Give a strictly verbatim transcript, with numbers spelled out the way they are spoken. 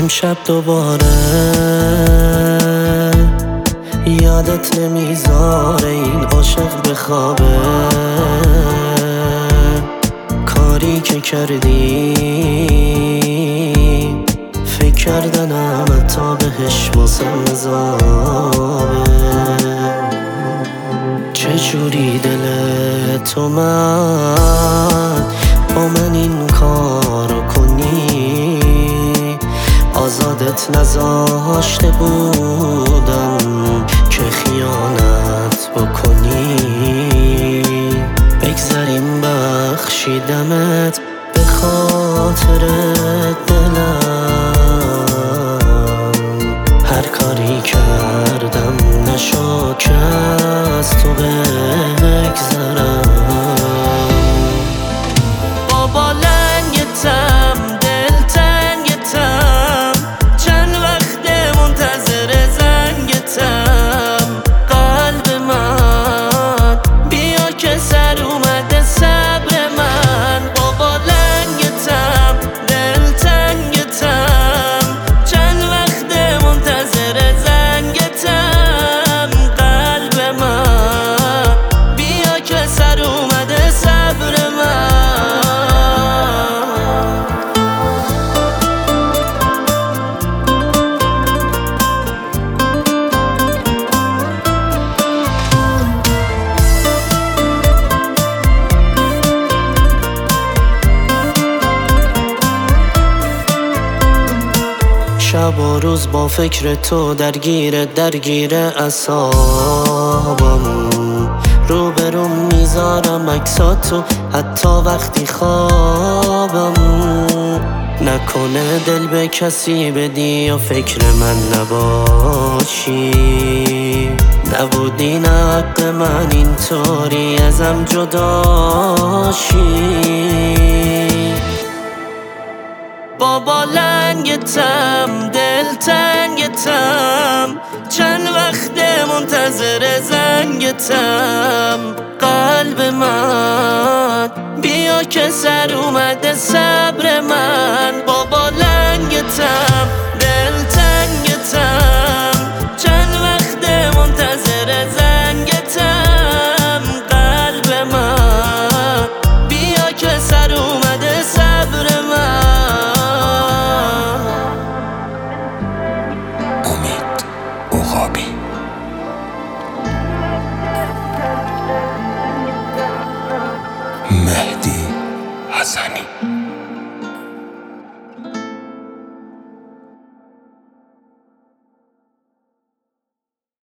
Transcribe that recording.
امشب دوباره یادت نمیذاره این عاشق بخوابه. کاری که کردی فکر کردنم حتی بهش واسم عذابه. چجوری دل تو من با من این کارو کنی؟ آزادت نذاشته بودم که خیانت بکنی. بگذاریم بخشیدمت به خاطر دلم. هر کاری کردم نشد که از تو بگذرم. بابا لنگتم دلتنگتم، چند وقت منتظر زنگتم. قلب من بیا که سر اومده صبر من. بابا لنگتم دلتنگتم، چند وقت منتظر زنگتم. قلب من بیا که سر اومده صبر من. شب و روز با فکر تو درگیر درگیر اعصابم. روبروم میذارم عکساتو حتی وقتی خوابم. نکنه دل به کسی بدی و فکر من نباشی. نبودی نه حق من اینطوری ازم جداشی. بابا لنگتم دلتنگتم، چند وقت منتظر زنگتم. قلب من بیا که سر اومده صبر من. بابا لنگتم دلتنگتم، چند وقت منتظر زنگتم. قلب من بیا که سر اومده صبر من. مهدی حسنی.